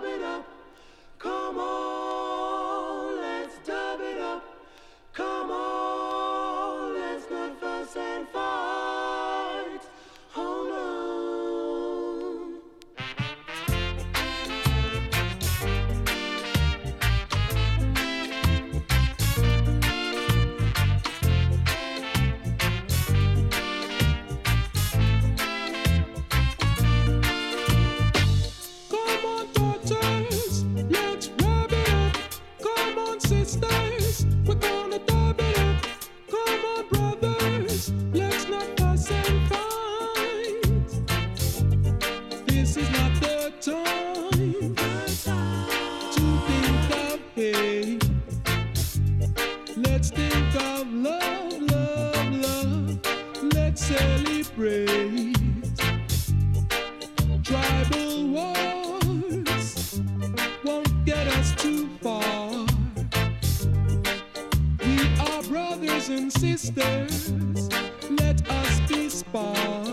it up. Come on, let's dub it up. Come on, let's not fuss and fight. Oh no. Come on, daughters, let's rub it up. Come on, sisters, we're gonna dub it up. Come on, brothers, let's not fuss and fight. This is not the time to think of hate. Let's think of love, love, love. Let's celebrate. Tribal wars won't get us too far. We are brothers and sisters. Let us be sparks.